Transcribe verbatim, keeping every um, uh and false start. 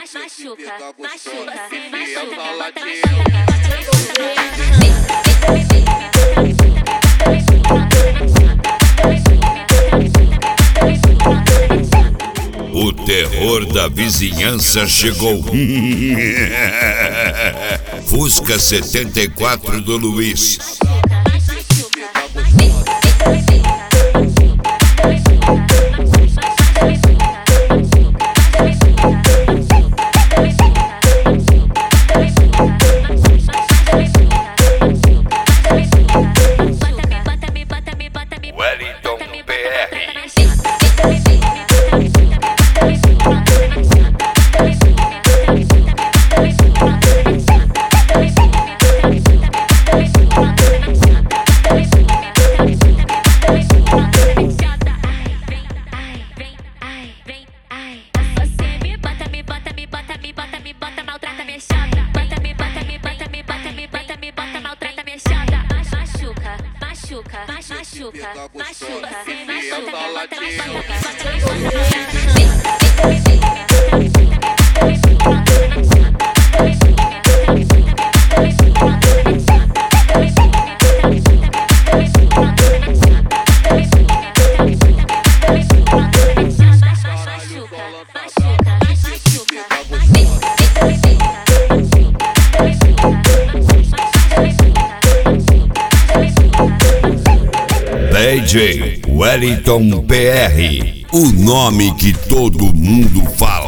machuca, machuca, machuca, O terror da vizinhança chegou. Fusca setenta e quatro do Luiz. Wellington P R. Machuca, machuca, machuca, D J Wellington P R, o nome que todo mundo fala.